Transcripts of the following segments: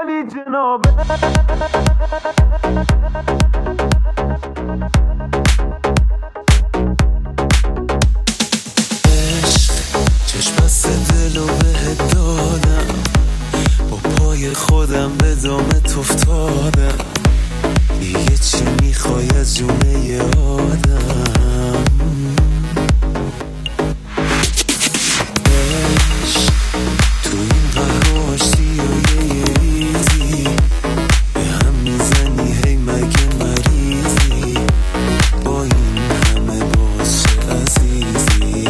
عالی جنابه چشم بسته دلو بهت دادم، با پای خودم به دامت افتادم، دیگه چی میخوای از جونه آدم؟ تو این قهر و آشتی و یه ریزی به هم میزنی، هی مگه مریضی؟ با این همه باز چه عزیزی؟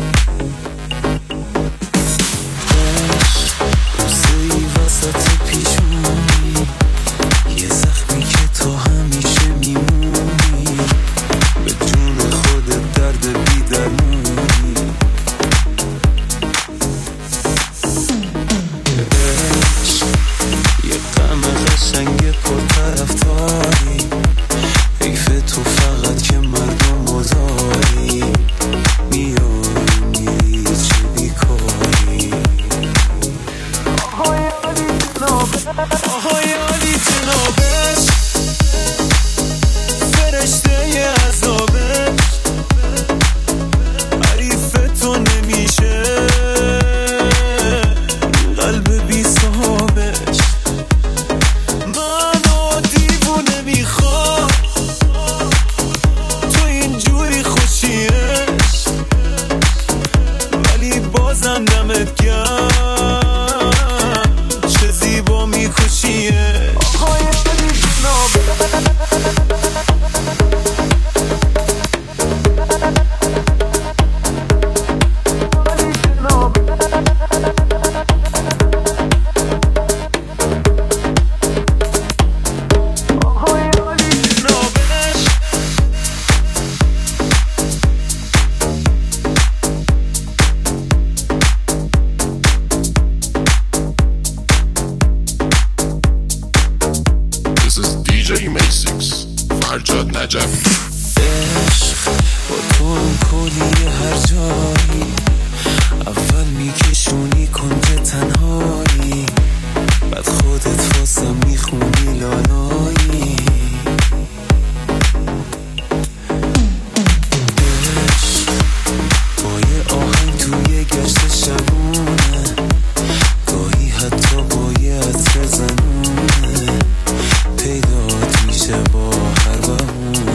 قصه‌ای وسط پیشونی، یه زخمی که تو همیشه میمونی، به جون خودت درد بی درمونی. یه غم قشنگ پرطرفداری، حیف تو فقط که مردم مزاری، میای میری چه بیکاری؟ آهای عالی جنابه آهای عالی جنابش، فرشته عذابش، حریف تو نمیشه قلب بی صاحبش. منو دیوونه میخواد تو اینجوری خوشیش، ولی بازم دمت گرم چه زیبا میکشیش. آهای عالی جنابه This is DJ Masix, فرجاد نجفی. عشق با تو هم کلیه هر جایی، اول میکشونی کنج تنهایی، بعد خودت واسم میخونی لالایی. عشق با یه آهنگ توی گشت شبونه، گاهی حتی با یه عطر زنونه، پیدات میشه با هر بهونه.